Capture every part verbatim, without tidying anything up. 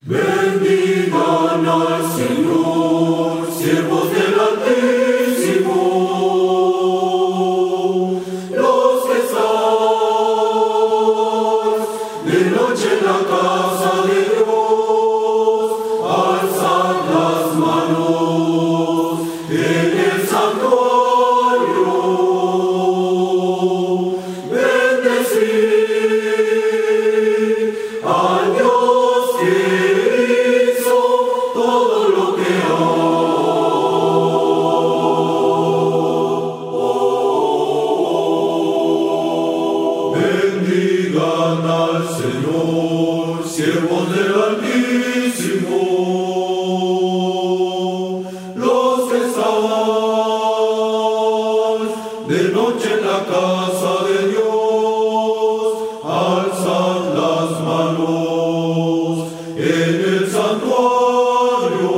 Bendigan al Señor, siervos del Altísimo, los que están de noche en la casa de Dios, alzad las manos en el santuario, bendecid al Dios que hizo todo lo que hay. Bendigan al Señor, siervos del Altísimo, los que están de noche en la casa de Dios, alzad las manos en el santuario,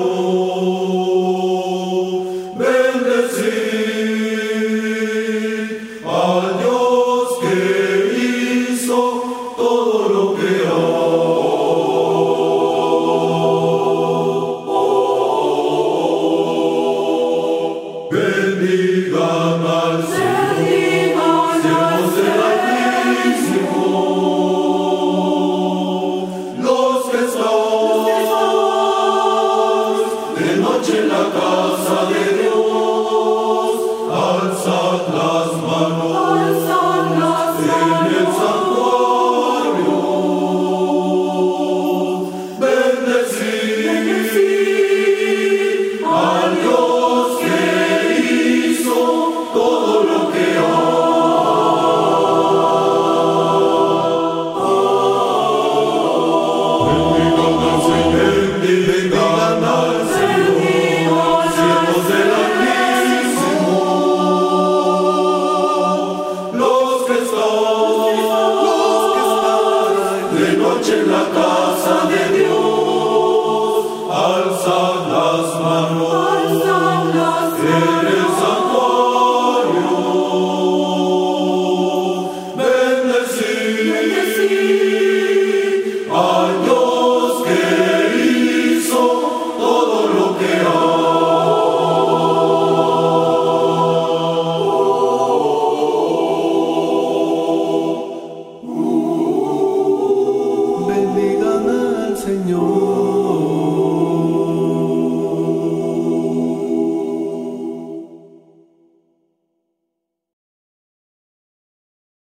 bendecid al Dios que hizo todo lo que hay. Bendigan al Señor, siervos del Altísimo, los que están de noche en la casa de Dios, alzad las manos en el santuario, bendecid al Dios que hizo todo lo que hay. Bendigan al Señor, siervos del Altísimo, los que están de noche en la casa de Dios, alzad las manos en el santuario, bendecid al Dios que hizo todo lo que hay. Bendigan al Señor.